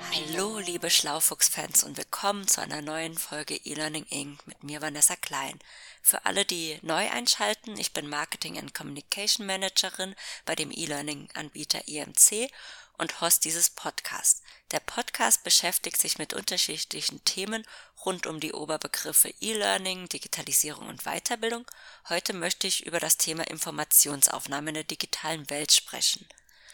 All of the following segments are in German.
Hallo liebe Schlaufuchs-Fans und willkommen zu einer neuen Folge eLearning Inc. mit mir Vanessa Klein. Für alle, die neu einschalten, ich bin Marketing and Communication Managerin bei dem eLearning-Anbieter EMC und Host dieses Podcasts. Der Podcast beschäftigt sich mit unterschiedlichen Themen rund um die Oberbegriffe E-Learning, Digitalisierung und Weiterbildung. Heute möchte ich über das Thema Informationsaufnahme in der digitalen Welt sprechen.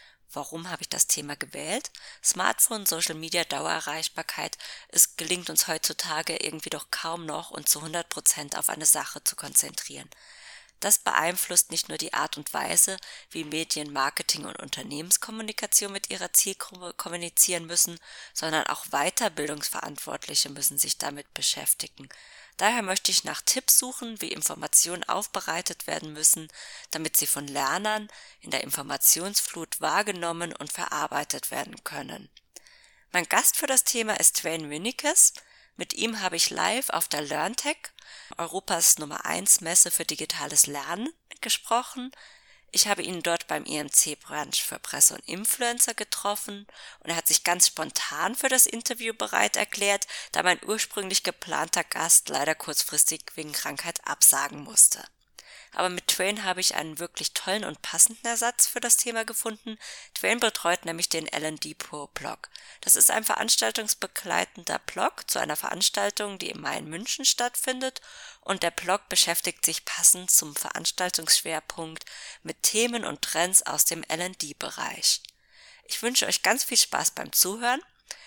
Warum habe ich das Thema gewählt? Smartphone, Social Media, Dauererreichbarkeit. Es gelingt uns heutzutage irgendwie doch kaum noch, uns zu 100% auf eine Sache zu konzentrieren. Das beeinflusst nicht nur die Art und Weise, wie Medien, Marketing und Unternehmenskommunikation mit ihrer Zielgruppe kommunizieren müssen, sondern auch Weiterbildungsverantwortliche müssen sich damit beschäftigen. Daher möchte ich nach Tipps suchen, wie Informationen aufbereitet werden müssen, damit sie von Lernern in der Informationsflut wahrgenommen und verarbeitet werden können. Mein Gast für das Thema ist Twain Winnekes. Mit ihm habe ich live auf der LearnTech, Europas Nummer 1 Messe für digitales Lernen, gesprochen. Ich habe ihn dort beim EMC-Branch für Presse und Influencer getroffen und er hat sich ganz spontan für das Interview bereit erklärt, da mein ursprünglich geplanter Gast leider kurzfristig wegen Krankheit absagen musste. Aber mit Twain habe ich einen wirklich tollen und passenden Ersatz für das Thema gefunden. Twain betreut nämlich den L&D Pro Blog. Das ist ein veranstaltungsbegleitender Blog zu einer Veranstaltung, die im Mai in München stattfindet, und der Blog beschäftigt sich passend zum Veranstaltungsschwerpunkt mit Themen und Trends aus dem L&D-Bereich. Ich wünsche euch ganz viel Spaß beim Zuhören.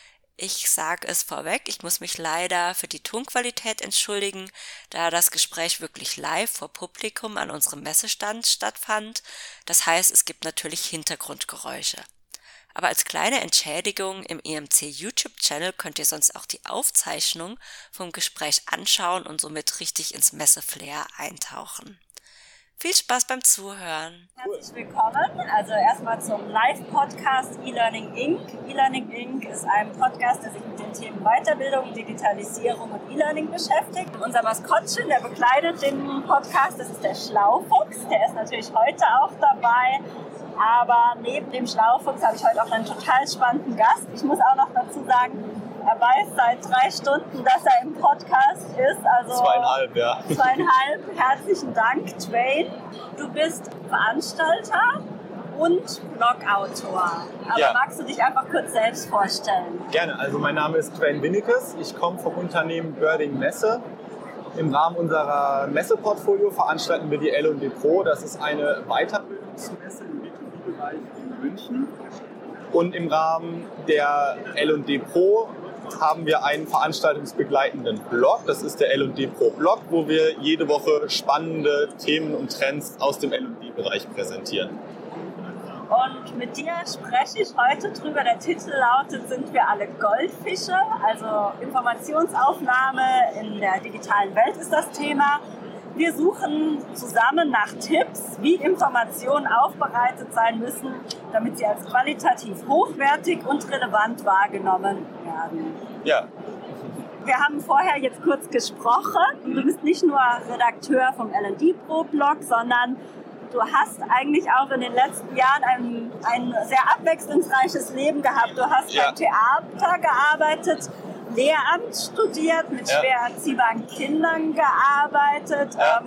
Ich sage es vorweg, ich muss mich leider für die Tonqualität entschuldigen, da das Gespräch wirklich live vor Publikum an unserem Messestand stattfand. Das heißt, es gibt natürlich Hintergrundgeräusche. Aber als kleine Entschädigung im EMC YouTube-Channel könnt ihr sonst auch die Aufzeichnung vom Gespräch anschauen und somit richtig ins Messe-Flair eintauchen. Viel Spaß beim Zuhören. Herzlich willkommen. Also erstmal zum Live-Podcast eLearning Inc. eLearning Inc. ist ein Podcast, der sich mit den Themen Weiterbildung, Digitalisierung und E-Learning beschäftigt. Unser Maskottchen, der bekleidet den Podcast, das ist der Schlaufuchs. Der ist natürlich heute auch dabei. Aber neben dem Schlaufuchs habe ich heute auch einen total spannenden Gast. Ich muss auch noch dazu sagen, er weiß seit 3 Stunden, dass er im Podcast ist. Also 2,5, ja. 2,5. Herzlichen Dank, Twain. Du bist Veranstalter und Blogautor. Aber Ja. Magst du dich einfach kurz selbst vorstellen? Gerne. Also mein Name ist Twain Winnekes. Ich komme vom Unternehmen Börding Messe. Im Rahmen unserer Messeportfolio veranstalten wir die L&D Pro. Das ist eine Weiterbildungsmesse im B2B-Bereich in München. Und im Rahmen der L&D Pro haben wir einen veranstaltungsbegleitenden Blog. Das ist der L&D Pro Blog, wo wir jede Woche spannende Themen und Trends aus dem L&D-Bereich präsentieren. Und mit dir spreche ich heute drüber. Der Titel lautet: Sind wir alle Goldfische? Also Informationsaufnahme in der digitalen Welt ist das Thema. Wir suchen zusammen nach Tipps, wie Informationen aufbereitet sein müssen, damit sie als qualitativ hochwertig und relevant wahrgenommen werden. Ja. Wir haben vorher jetzt kurz gesprochen. Du bist nicht nur Redakteur vom L&D Pro Blog, sondern du hast eigentlich auch in den letzten Jahren ein sehr abwechslungsreiches Leben gehabt. Du hast beim Theater gearbeitet, Lehramt studiert, mit schwer erziehbaren Kindern gearbeitet. Ja.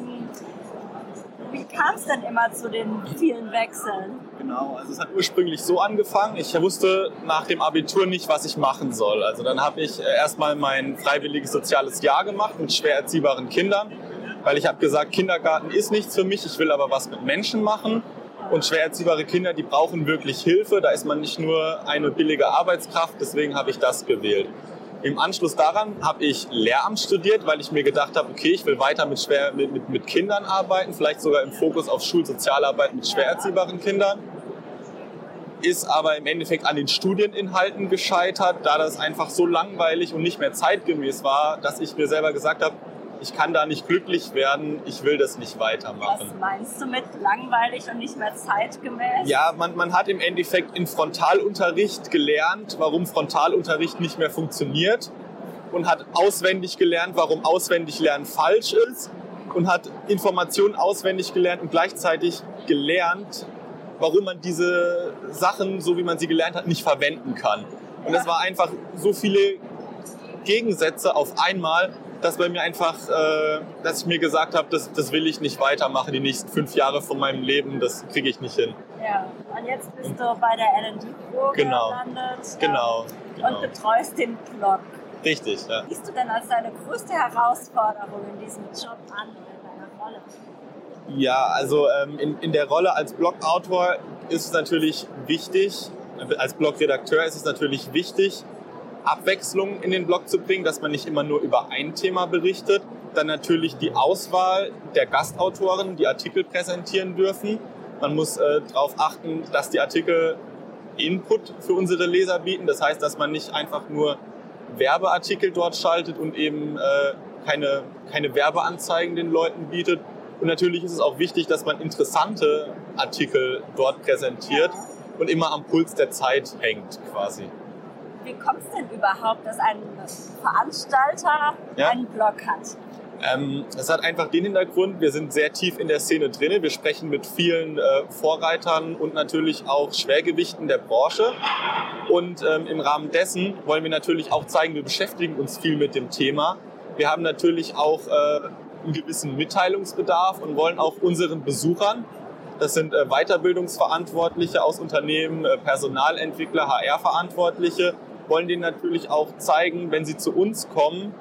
Wie kam es denn immer zu den vielen Wechseln? Genau, also es hat ursprünglich so angefangen. Ich wusste nach dem Abitur nicht, was ich machen soll. Also dann habe ich erstmal mein freiwilliges soziales Jahr gemacht mit schwer erziehbaren Kindern, weil ich habe gesagt, Kindergarten ist nichts für mich, ich will aber was mit Menschen machen. Und schwer erziehbare Kinder, die brauchen wirklich Hilfe. Da ist man nicht nur eine billige Arbeitskraft, deswegen habe ich das gewählt. Im Anschluss daran habe ich Lehramt studiert, weil ich mir gedacht habe, okay, ich will weiter mit Kindern arbeiten, vielleicht sogar im Fokus auf Schulsozialarbeit mit schwer erziehbaren Kindern. Ist aber im Endeffekt an den Studieninhalten gescheitert, da das einfach so langweilig und nicht mehr zeitgemäß war, dass ich mir selber gesagt habe, ich kann da nicht glücklich werden, ich will das nicht weitermachen. Was meinst du mit langweilig und nicht mehr zeitgemäß? Ja, man hat im Endeffekt in Frontalunterricht gelernt, warum Frontalunterricht nicht mehr funktioniert und hat auswendig gelernt, warum Auswendiglernen falsch ist und hat Informationen auswendig gelernt und gleichzeitig gelernt, warum man diese Sachen, so wie man sie gelernt hat, nicht verwenden kann. Und es war einfach so viele Gegensätze auf einmal, dass bei mir einfach, dass ich mir gesagt habe, das will ich nicht weitermachen, die nächsten 5 Jahre von meinem Leben, das kriege ich nicht hin. Ja, und jetzt bist du bei der L&D Pro gelandet. Genau. Und betreust den Blog. Richtig, ja. Was siehst du denn als deine größte Herausforderung in diesem Job an oder in deiner Rolle? Ja, also in der Rolle als Blogautor ist es natürlich wichtig, als Blogredakteur ist es natürlich wichtig, Abwechslung in den Blog zu bringen, dass man nicht immer nur über ein Thema berichtet. Dann natürlich die Auswahl der Gastautoren, die Artikel präsentieren dürfen. Man muss darauf achten, dass die Artikel Input für unsere Leser bieten. Das heißt, dass man nicht einfach nur Werbeartikel dort schaltet und eben keine Werbeanzeigen den Leuten bietet. Und natürlich ist es auch wichtig, dass man interessante Artikel dort präsentiert und immer am Puls der Zeit hängt quasi. Wie kommt es denn überhaupt, dass ein Veranstalter einen Blog hat? Das hat einfach den Hintergrund, wir sind sehr tief in der Szene drin. Wir sprechen mit vielen Vorreitern und natürlich auch Schwergewichten der Branche. Und im Rahmen dessen wollen wir natürlich auch zeigen, wir beschäftigen uns viel mit dem Thema. Wir haben natürlich auch einen gewissen Mitteilungsbedarf und wollen auch unseren Besuchern, das sind Weiterbildungsverantwortliche aus Unternehmen, Personalentwickler, HR-Verantwortliche, wollen denen natürlich auch zeigen, wenn sie zu uns kommen,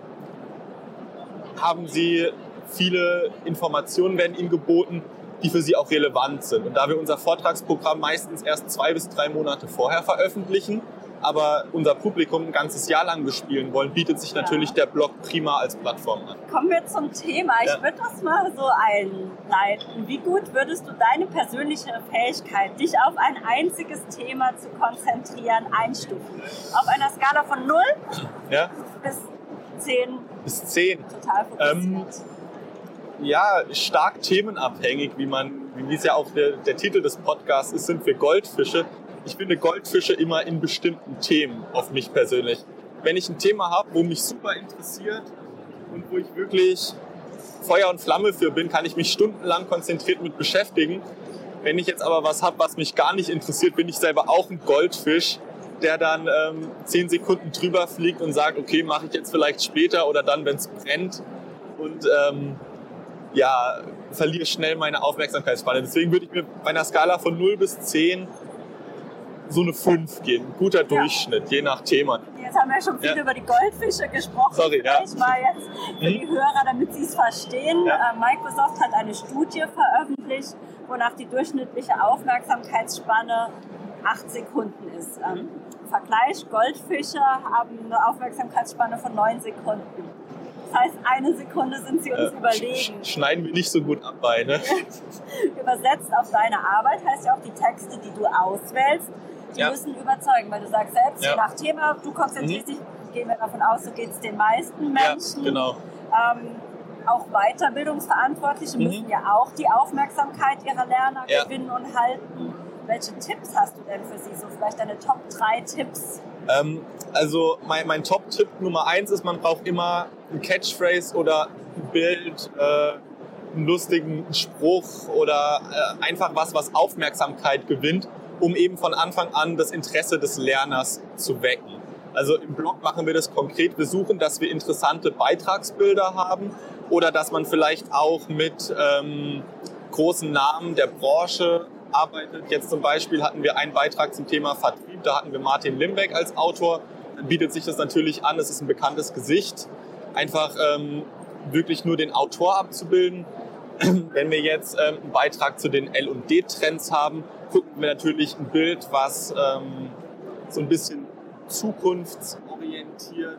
haben sie viele Informationen, werden ihnen geboten, die für sie auch relevant sind. Und da wir unser Vortragsprogramm meistens erst 2 bis 3 Monate vorher veröffentlichen, aber unser Publikum ein ganzes Jahr lang bespielen wollen, bietet sich natürlich der Blog prima als Plattform an. Kommen wir zum Thema. Ich würde das mal so einleiten. Wie gut würdest du deine persönliche Fähigkeit, dich auf ein einziges Thema zu konzentrieren, einstufen? Auf einer Skala von 0 bis 10. Bis 10. Total fokussiert. Ja, stark themenabhängig, wie es ja auch der Titel des Podcasts ist, sind wir Goldfische. Ich finde Goldfische immer in bestimmten Themen, auf mich persönlich. Wenn ich ein Thema habe, wo mich super interessiert und wo ich wirklich Feuer und Flamme für bin, kann ich mich stundenlang konzentriert mit beschäftigen. Wenn ich jetzt aber was habe, was mich gar nicht interessiert, bin ich selber auch ein Goldfisch, der dann 10 Sekunden drüber fliegt und sagt, okay, mache ich jetzt vielleicht später oder dann, wenn es brennt. Und verliere schnell meine Aufmerksamkeitsspanne. Deswegen würde ich mir bei einer Skala von 0 bis 10 so eine 5 geben. Guter Durchschnitt, je nach Thema. Jetzt haben wir schon viel über die Goldfische gesprochen. Sorry, Vielleicht mal jetzt für die Hörer, damit sie es verstehen. Microsoft hat eine Studie veröffentlicht, wonach die durchschnittliche Aufmerksamkeitsspanne 8 Sekunden ist. Vergleich, Goldfische haben eine Aufmerksamkeitsspanne von 9 Sekunden. Das heißt, 1 Sekunde sind sie uns überlegen. Schneiden wir nicht so gut ab bei, ne? Übersetzt auf deine Arbeit heißt ja auch, die Texte, die du auswählst, die müssen überzeugen, weil du sagst selbst, je nach Thema, du konzentrierst dich, gehen wir davon aus, so geht es den meisten Menschen. Ja, genau. Auch Weiterbildungsverantwortliche müssen ja auch die Aufmerksamkeit ihrer Lerner gewinnen und halten. Welche Tipps hast du denn für sie? So vielleicht deine Top 3 Tipps? Also mein Top-Tipp Nummer 1 ist, man braucht immer ein Catchphrase oder ein Bild, einen lustigen Spruch oder einfach was Aufmerksamkeit gewinnt, um eben von Anfang an das Interesse des Lerners zu wecken. Also im Blog machen wir das konkret. Wir suchen, dass wir interessante Beitragsbilder haben oder dass man vielleicht auch mit großen Namen der Branche arbeitet. Jetzt zum Beispiel hatten wir einen Beitrag zum Thema Vertrieb, da hatten wir Martin Limbeck als Autor. Dann bietet sich das natürlich an, es ist ein bekanntes Gesicht, einfach wirklich nur den Autor abzubilden. Wenn wir jetzt einen Beitrag zu den L&D-Trends haben, gucken wir natürlich ein Bild, was so ein bisschen zukunftsorientiert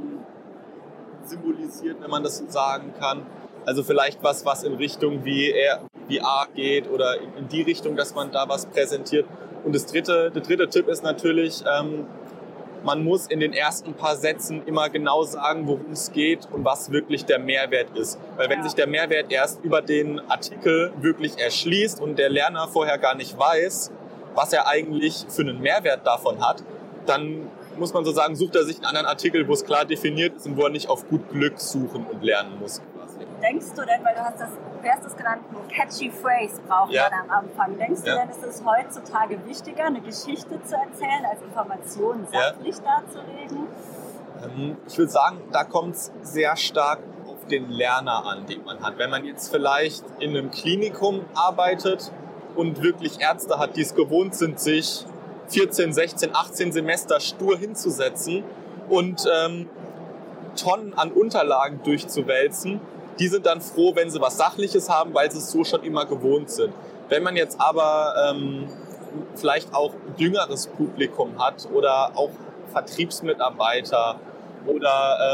symbolisiert, wenn man das so sagen kann. Also vielleicht was in Richtung VR geht oder in die Richtung, dass man da was präsentiert. Und der dritte Tipp ist natürlich, man muss in den ersten paar Sätzen immer genau sagen, worum es geht und was wirklich der Mehrwert ist. Weil wenn sich der Mehrwert erst über den Artikel wirklich erschließt und der Lerner vorher gar nicht weiß, was er eigentlich für einen Mehrwert davon hat, dann muss man so sagen, sucht er sich einen anderen Artikel, wo es klar definiert ist und wo er nicht auf gut Glück suchen und lernen muss. denkst du denn, weil du hast das genannt, eine catchy Phrase braucht man am Anfang. Denkst du denn, ist es heutzutage wichtiger, eine Geschichte zu erzählen, als Informationen sachlich darzulegen? Ich würde sagen, da kommt es sehr stark auf den Lerner an, den man hat. Wenn man jetzt vielleicht in einem Klinikum arbeitet und wirklich Ärzte hat, die es gewohnt sind, sich 14, 16, 18 Semester stur hinzusetzen und Tonnen an Unterlagen durchzuwälzen, die sind dann froh, wenn sie was Sachliches haben, weil sie es so schon immer gewohnt sind. Wenn man jetzt aber vielleicht auch jüngeres Publikum hat oder auch Vertriebsmitarbeiter oder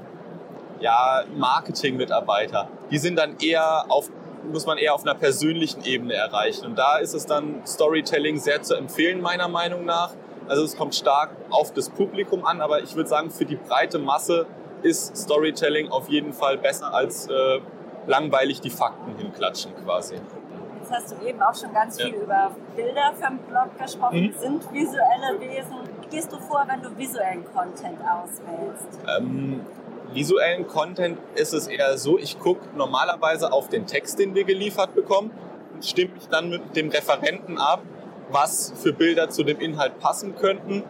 Marketingmitarbeiter, die sind dann muss man eher auf einer persönlichen Ebene erreichen. Und da ist es dann Storytelling sehr zu empfehlen, meiner Meinung nach. Also es kommt stark auf das Publikum an, aber ich würde sagen, für die breite Masse ist Storytelling auf jeden Fall besser als langweilig die Fakten hinklatschen quasi. Jetzt hast du eben auch schon ganz viel über Bilder für den Blog gesprochen. Sind visuelle Wesen. Wie gehst du vor, wenn du visuellen Content auswählst? Visuellen Content ist es eher so, ich gucke normalerweise auf den Text, den wir geliefert bekommen und stimme mich dann mit dem Referenten ab, was für Bilder zu dem Inhalt passen könnten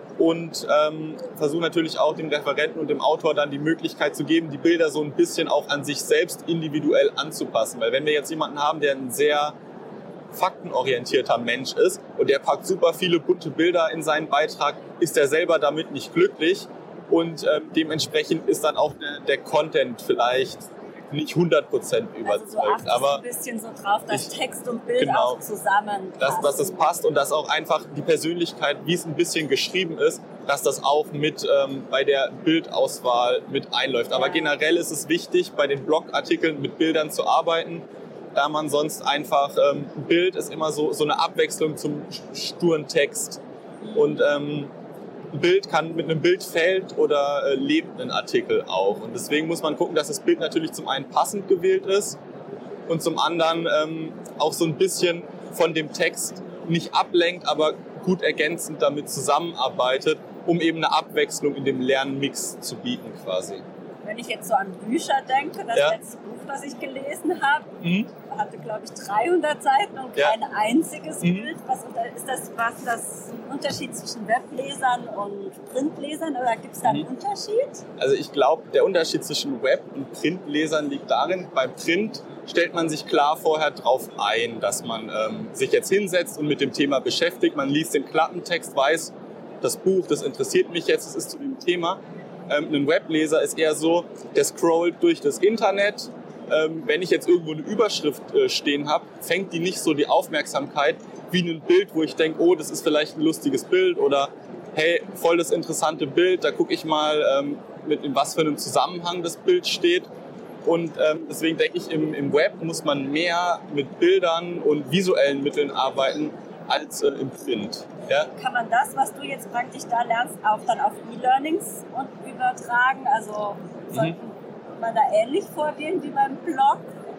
und versuche natürlich auch dem Referenten und dem Autor dann die Möglichkeit zu geben, die Bilder so ein bisschen auch an sich selbst individuell anzupassen. Weil wenn wir jetzt jemanden haben, der ein sehr faktenorientierter Mensch ist und der packt super viele bunte Bilder in seinen Beitrag, ist er selber damit nicht glücklich. Und dementsprechend ist dann auch der Content vielleicht nicht 100% überzeugt. Also du achtest ein bisschen so drauf, dass Text und Bild auch zusammenpassen. Dass es passt und dass auch einfach die Persönlichkeit, wie es ein bisschen geschrieben ist, dass das auch mit bei der Bildauswahl mit einläuft. Aber generell ist es wichtig, bei den Blogartikeln mit Bildern zu arbeiten, da man sonst einfach, ein Bild ist immer so eine Abwechslung zum sturen Text. Und ein Bild kann mit einem Bildfeld oder lebt ein Artikel auch. Und deswegen muss man gucken, dass das Bild natürlich zum einen passend gewählt ist und zum anderen auch so ein bisschen von dem Text nicht ablenkt, aber gut ergänzend damit zusammenarbeitet, um eben eine Abwechslung in dem Lernmix zu bieten quasi. Wenn ich jetzt so an Bücher denke, das letzte Buch, was ich gelesen habe, hatte, glaube ich, 300 Seiten und kein einziges Bild. Was ist das ein Unterschied zwischen Weblesern und Printlesern oder gibt es da einen Unterschied? Also ich glaube, der Unterschied zwischen Web- und Printlesern liegt darin, beim Print stellt man sich klar vorher drauf ein, dass man sich jetzt hinsetzt und mit dem Thema beschäftigt. Man liest den Klappentext, weiß, das Buch, das interessiert mich jetzt, das ist zu dem Thema. Ein Webleser ist eher so, der scrollt durch das Internet. Wenn ich jetzt irgendwo eine Überschrift stehen habe, fängt die nicht so die Aufmerksamkeit wie ein Bild, wo ich denke, oh, das ist vielleicht ein lustiges Bild oder hey, voll das interessante Bild, da gucke ich mal, in was für einem Zusammenhang das Bild steht. Und deswegen denke ich, im Web muss man mehr mit Bildern und visuellen Mitteln arbeiten als im Print. Ja? Kann man das, was du jetzt praktisch da lernst, auch dann auf E-Learnings übertragen? Also sollte man da ähnlich vorgehen wie beim Blog?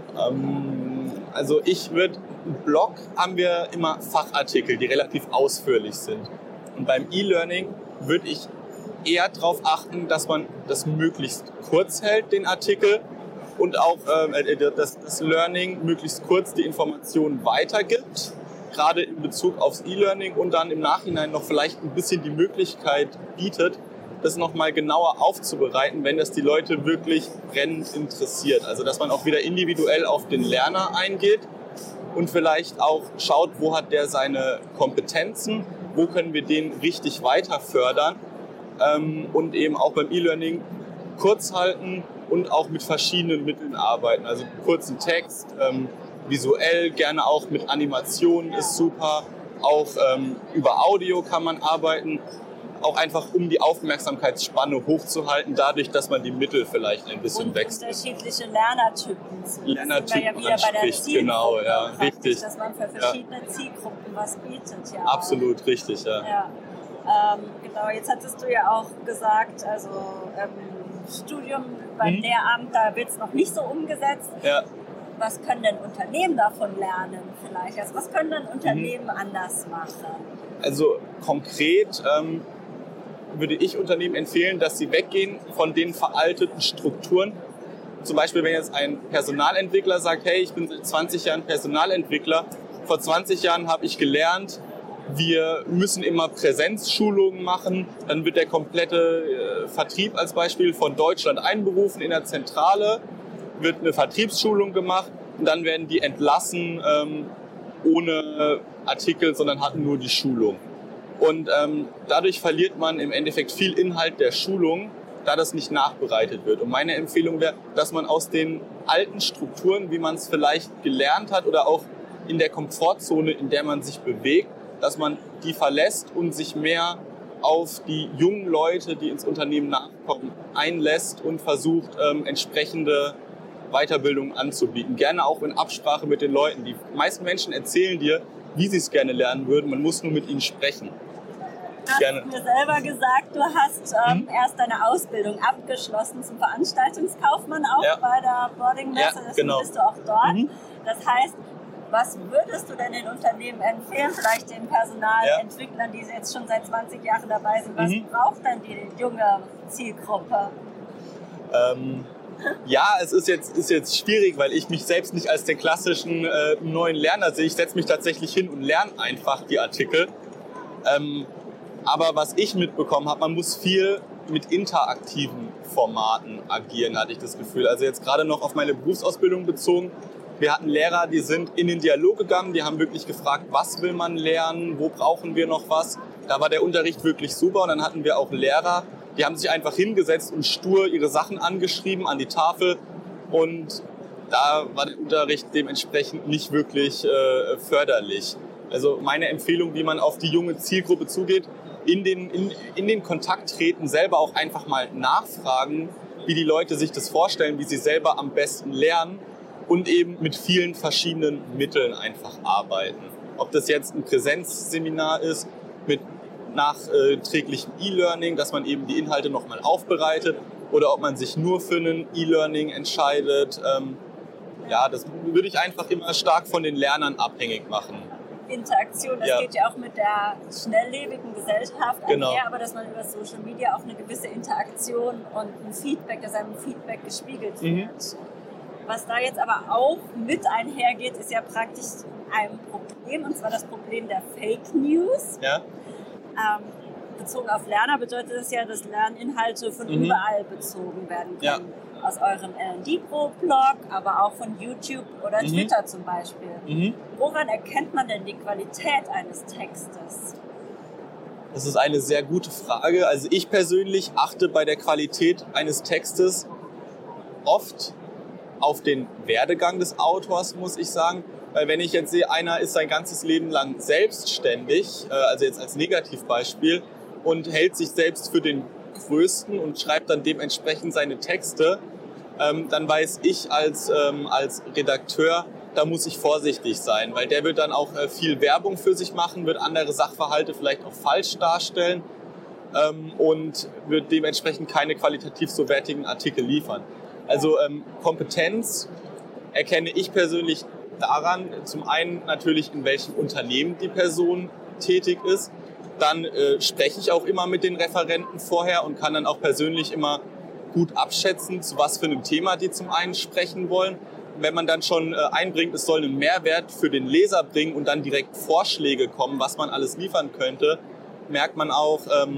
Also im Blog haben wir immer Fachartikel, die relativ ausführlich sind. Und beim E-Learning würde ich eher darauf achten, dass man das möglichst kurz hält, den Artikel, und auch das Learning möglichst kurz die Informationen weitergibt, gerade in Bezug aufs E-Learning, und dann im Nachhinein noch vielleicht ein bisschen die Möglichkeit bietet, das nochmal genauer aufzubereiten, wenn das die Leute wirklich brennend interessiert. Also dass man auch wieder individuell auf den Lerner eingeht und vielleicht auch schaut, wo hat der seine Kompetenzen, wo können wir den richtig weiter fördern, und eben auch beim E-Learning kurz halten und auch mit verschiedenen Mitteln arbeiten. Also kurzen Text, visuell, gerne auch mit Animationen ist super. Auch über Audio kann man arbeiten, auch einfach um die Aufmerksamkeitsspanne hochzuhalten, dadurch, dass man die Mittel vielleicht ein bisschen und wechselt. Unterschiedliche Lernertypen. Lernertypen ja wieder bei der Zielgruppe, genau, ja, richtig. Dass man für verschiedene Zielgruppen was bietet. Ja. Absolut, richtig, ja. Genau, jetzt hattest du ja auch gesagt, also Studium beim Lehramt, da wird es noch nicht so umgesetzt. Ja. Was können denn Unternehmen davon lernen vielleicht? Also was können denn Unternehmen anders machen? Also konkret würde ich Unternehmen empfehlen, dass sie weggehen von den veralteten Strukturen, zum Beispiel, wenn jetzt ein Personalentwickler sagt, hey, ich bin seit 20 Jahren Personalentwickler, vor 20 Jahren habe ich gelernt, wir müssen immer Präsenzschulungen machen, dann wird der komplette Vertrieb als Beispiel von Deutschland einberufen in der Zentrale, wird eine Vertriebsschulung gemacht und dann werden die entlassen ohne Artikel, sondern hatten nur die Schulung. Und dadurch verliert man im Endeffekt viel Inhalt der Schulung, da das nicht nachbereitet wird. Und meine Empfehlung wäre, dass man aus den alten Strukturen, wie man es vielleicht gelernt hat oder auch in der Komfortzone, in der man sich bewegt, dass man die verlässt und sich mehr auf die jungen Leute, die ins Unternehmen nachkommen, einlässt und versucht, entsprechende Weiterbildung anzubieten. Gerne auch in Absprache mit den Leuten. Die meisten Menschen erzählen dir, wie sie es gerne lernen würden. Man muss nur mit ihnen sprechen. Du hast mir selber gesagt, du hast erst deine Ausbildung abgeschlossen zum Veranstaltungskaufmann auch bei der Boarding-Messe. Ja, genau. Bist du auch dort. Das heißt, was würdest du denn den Unternehmen empfehlen, vielleicht den Personalentwicklern, die jetzt schon seit 20 Jahren dabei sind? Was braucht denn die junge Zielgruppe? Ja, es ist jetzt schwierig, weil ich mich selbst nicht als den klassischen neuen Lerner sehe. Ich setze mich tatsächlich hin und lerne einfach die Artikel. Aber was ich mitbekommen habe, man muss viel mit interaktiven Formaten agieren, hatte ich das Gefühl. Also jetzt gerade noch auf meine Berufsausbildung bezogen. Wir hatten Lehrer, die sind in den Dialog gegangen, die haben wirklich gefragt, was will man lernen, wo brauchen wir noch was. Da war der Unterricht wirklich super und dann hatten wir auch Lehrer, die haben sich einfach hingesetzt und stur ihre Sachen angeschrieben an die Tafel und da war der Unterricht dementsprechend nicht wirklich förderlich. Also meine Empfehlung, wie man auf die junge Zielgruppe zugeht, in den Kontakt treten, selber auch einfach mal nachfragen, wie die Leute sich das vorstellen, wie sie selber am besten lernen und eben mit vielen verschiedenen Mitteln einfach arbeiten. Ob das jetzt ein Präsenzseminar ist, mit nachträglichem E-Learning, dass man eben die Inhalte nochmal aufbereitet oder ob man sich nur für ein E-Learning entscheidet. Das würde ich einfach immer stark von den Lernern abhängig machen. Interaktion, das geht ja auch mit der schnelllebigen Gesellschaft einher, aber dass man über Social Media auch eine gewisse Interaktion und ein Feedback, dass einem Feedback gespiegelt wird. Was da jetzt aber auch mit einhergeht, ist ja praktisch ein Problem, und zwar das Problem der Fake News. Ja. Bezogen auf Lerner bedeutet das ja, dass Lerninhalte von überall bezogen werden können. Ja. Aus eurem L&D-Pro-Blog, aber auch von YouTube oder Twitter zum Beispiel. Woran erkennt man denn die Qualität eines Textes? Das ist eine sehr gute Frage. Also ich persönlich achte bei der Qualität eines Textes oft auf den Werdegang des Autors, muss ich sagen. Weil wenn ich jetzt sehe, einer ist sein ganzes Leben lang selbstständig, also jetzt als Negativbeispiel, und hält sich selbst für den Größten und schreibt dann dementsprechend seine Texte, dann weiß ich als Redakteur, da muss ich vorsichtig sein, weil der wird dann auch viel Werbung für sich machen, wird andere Sachverhalte vielleicht auch falsch darstellen und wird dementsprechend keine qualitativ so wertigen Artikel liefern. Also Kompetenz erkenne ich persönlich daran, zum einen natürlich, in welchem Unternehmen die Person tätig ist. Dann spreche ich auch immer mit den Referenten vorher und kann dann auch persönlich immer gut abschätzen, zu was für einem Thema die zum einen sprechen wollen. Wenn man dann schon einbringt, es soll einen Mehrwert für den Leser bringen und dann direkt Vorschläge kommen, was man alles liefern könnte, merkt man auch,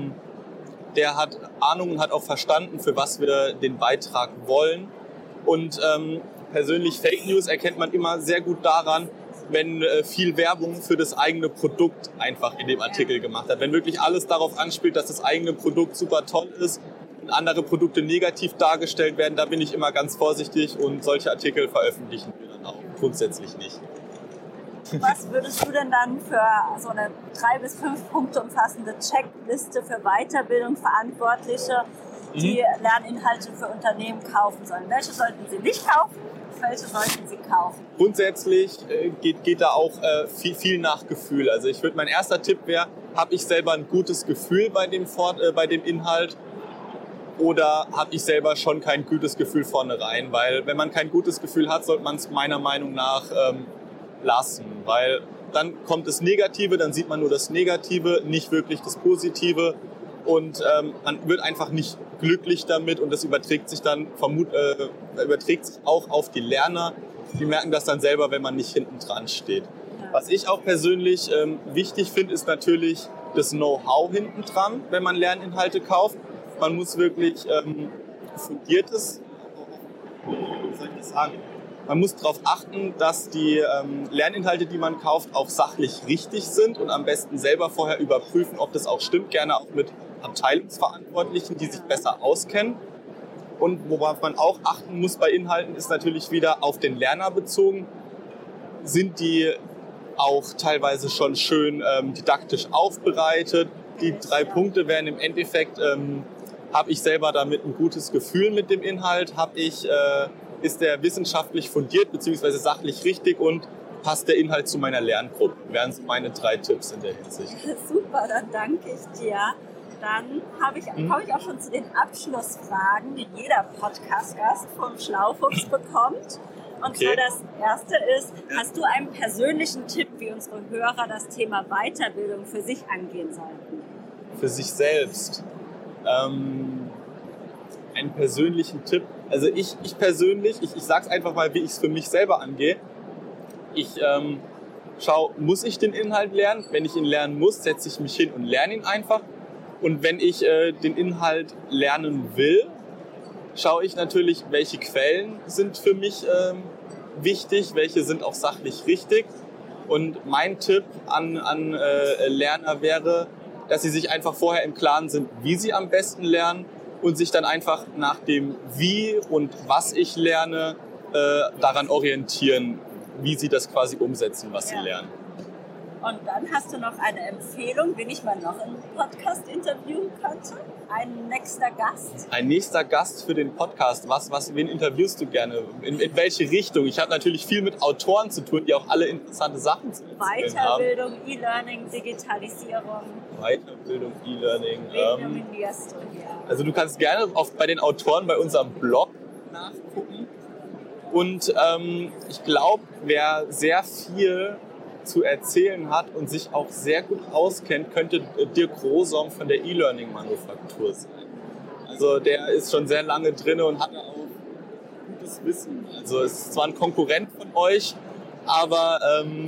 der hat Ahnung und hat auch verstanden, für was wir den Beitrag wollen. Und persönlich Fake News erkennt man immer sehr gut daran, wenn viel Werbung für das eigene Produkt einfach in dem Artikel gemacht hat. Wenn wirklich alles darauf anspielt, dass das eigene Produkt super toll ist und andere Produkte negativ dargestellt werden, da bin ich immer ganz vorsichtig und solche Artikel veröffentlichen wir dann auch grundsätzlich nicht. Was würdest du denn dann für so eine 3 bis 5 Punkte umfassende Checkliste für Weiterbildung Verantwortliche, die Lerninhalte für Unternehmen kaufen sollen? Welche sollten sie nicht kaufen? Welche sollten sie kaufen? Grundsätzlich geht da auch viel nach Gefühl. Also mein erster Tipp wäre, habe ich selber ein gutes Gefühl bei dem Inhalt oder habe ich selber schon kein gutes Gefühl vornherein? Weil wenn man kein gutes Gefühl hat, sollte man es meiner Meinung nach lassen. Weil dann kommt das Negative, dann sieht man nur das Negative, nicht wirklich das Positive. Und man wird einfach nicht glücklich damit und das überträgt sich dann auch auf die Lerner. Die merken das dann selber, wenn man nicht hinten dran steht. Was ich auch persönlich wichtig finde, ist natürlich das Know-how hinten dran, wenn man Lerninhalte kauft. Man muss wirklich fundiertes, wie soll ich das sagen? Man muss darauf achten, dass die Lerninhalte, die man kauft, auch sachlich richtig sind und am besten selber vorher überprüfen, ob das auch stimmt. Gerne auch mit Abteilungsverantwortlichen, die sich besser auskennen. Und worauf man auch achten muss bei Inhalten, ist natürlich wieder auf den Lerner bezogen. Sind die auch teilweise schon schön didaktisch aufbereitet? Die 3 Punkte wären im Endeffekt, habe ich selber damit ein gutes Gefühl mit dem Inhalt? Ist der wissenschaftlich fundiert bzw. sachlich richtig und passt der Inhalt zu meiner Lerngruppe? Wären so meine 3 Tipps in der Hinsicht. Super, dann danke ich dir. Dann komme ich auch schon zu den Abschlussfragen, die jeder Podcast-Gast vom Schlaufuchs bekommt. Und zwar das erste ist, hast du einen persönlichen Tipp, wie unsere Hörer das Thema Weiterbildung für sich angehen sollten? Für sich selbst. Einen persönlichen Tipp. Also ich persönlich, ich sage es einfach mal, wie ich es für mich selber angehe. Ich schaue, muss ich den Inhalt lernen? Wenn ich ihn lernen muss, setze ich mich hin und lerne ihn einfach. Und wenn ich den Inhalt lernen will, schaue ich natürlich, welche Quellen sind für mich wichtig, welche sind auch sachlich richtig. Und mein Tipp an Lerner wäre, dass sie sich einfach vorher im Klaren sind, wie sie am besten lernen und sich dann einfach nach dem Wie und was ich lerne daran orientieren, wie sie das quasi umsetzen, was sie lernen. Und dann hast du noch eine Empfehlung, wen ich mal noch im Podcast interviewen könnte? Ein nächster Gast? Ein nächster Gast für den Podcast. Wen interviewst du gerne? In welche Richtung? Ich habe natürlich viel mit Autoren zu tun, die auch alle interessante Sachen zu erzählen haben. Weiterbildung, E-Learning, Digitalisierung. Weiterbildung, E-Learning. Wen nominierst du hier? Also du kannst gerne bei den Autoren bei unserem Blog nachgucken. Und ich glaube, wer sehr viel zu erzählen hat und sich auch sehr gut auskennt, könnte Dirk Rosom von der E-Learning-Manufaktur sein. Also der ist schon sehr lange drin und hat auch gutes Wissen. Also es ist zwar ein Konkurrent von euch, aber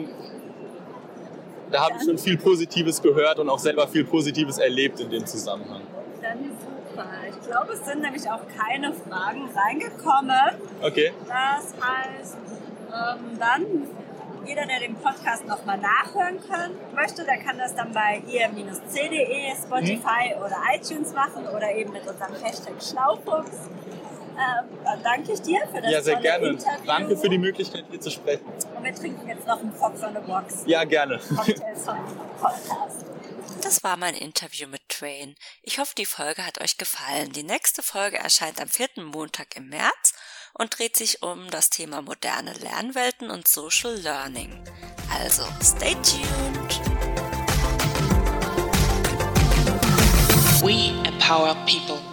da habe ich schon viel Positives gehört und auch selber viel Positives erlebt in dem Zusammenhang. Dann super. Ich glaube, es sind nämlich auch keine Fragen reingekommen. Okay. Das heißt, dann jeder, der den Podcast nochmal nachhören möchte, der kann das dann bei ir-c.de, Spotify oder iTunes machen oder eben mit unserem Hashtag Schlaufuchs. Dann danke ich dir für das sehr tolle gerne. Interview. Danke für die Möglichkeit, hier zu sprechen. Und wir trinken jetzt noch einen Fox on the Box. Ja, gerne. Cocktails vom Podcast. Das war mein Interview mit Twain. Ich hoffe, die Folge hat euch gefallen. Die nächste Folge erscheint am 4. Montag im März und dreht sich um das Thema moderne Lernwelten und Social Learning. Also, stay tuned! We empower people.